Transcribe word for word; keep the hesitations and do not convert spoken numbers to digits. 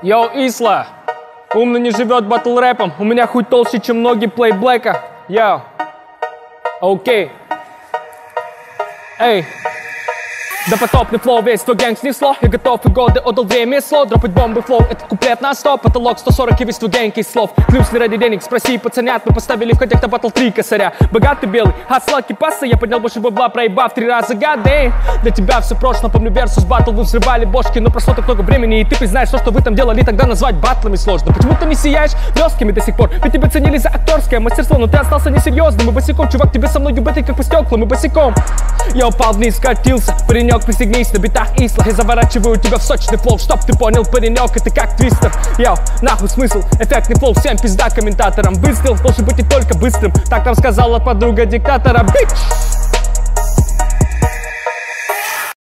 Йоу, Исла, умный не живет батл рэпом. У меня хуй толще, чем ноги плейблэка. Йоу, окей. Эй. Допотопный флоу, весь твой гэнг снесло. Я готов и годы отдал время и слов. Дропать бомбы флоу, это куплет на сто. Потолок сто сорок и весь твой гэнг из слов. Клюс не ради денег, спроси пацанят. Мы поставили в контекте батл три косаря. Богатый белый, а сладкий пасса. Я поднял больше бабла, проебав три раза гадей. Для тебя все прошло, помню версус батл. Вы взрывали бошки, но прошло так много времени. И ты признаешь, что, что вы там делали, тогда назвать батлами сложно. Почему ты не сияешь блесками до сих пор? Ведь тебя ценили за актерское мастерство, но ты остался несерьезным. И босиком, чувак, тебе со мной юбетый как по стеклам. И босиком я упал вниз, скатился. Паренек, пристегнись на битах Исла. Я заворачиваю тебя в сочный флоу, чтоб ты понял, паренек, это как твистер. Йоу, нахуй смысл, эффектный флоу, всем пизда комментаторам. Выстрел должен быть не только быстрым, так нам сказала подруга диктатора. Бич!